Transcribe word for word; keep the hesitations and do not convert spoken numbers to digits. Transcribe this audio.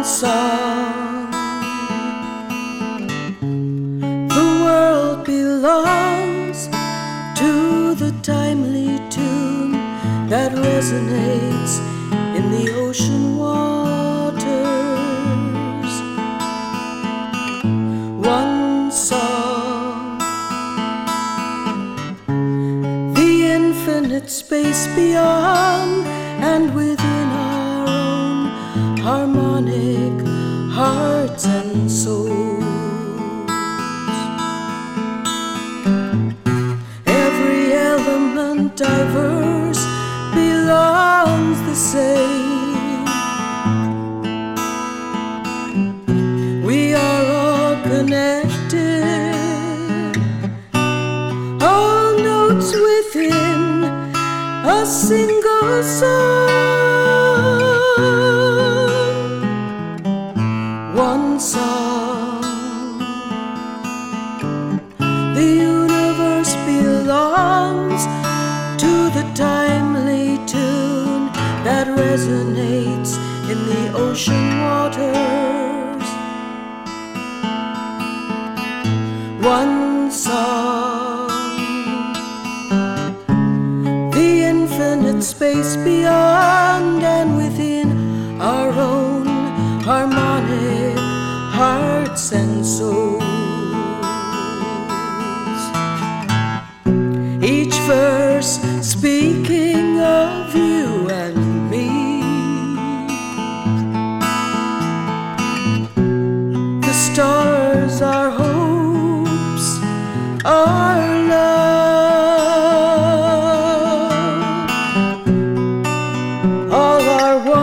one song. The world belongs to the timely tune that resonates in the ocean waters. One song. The infinite space beyond and within our own harmonic hearts and souls. Every element diverse belongs the same. We are all connected, all notes within a single song. One song. The universe belongs to the timely tune that resonates in the ocean waters. One song. The infinite space beyond and within our own harmonic hearts and souls. Each verse speaking of you and me. The stars are hopes, our love, all our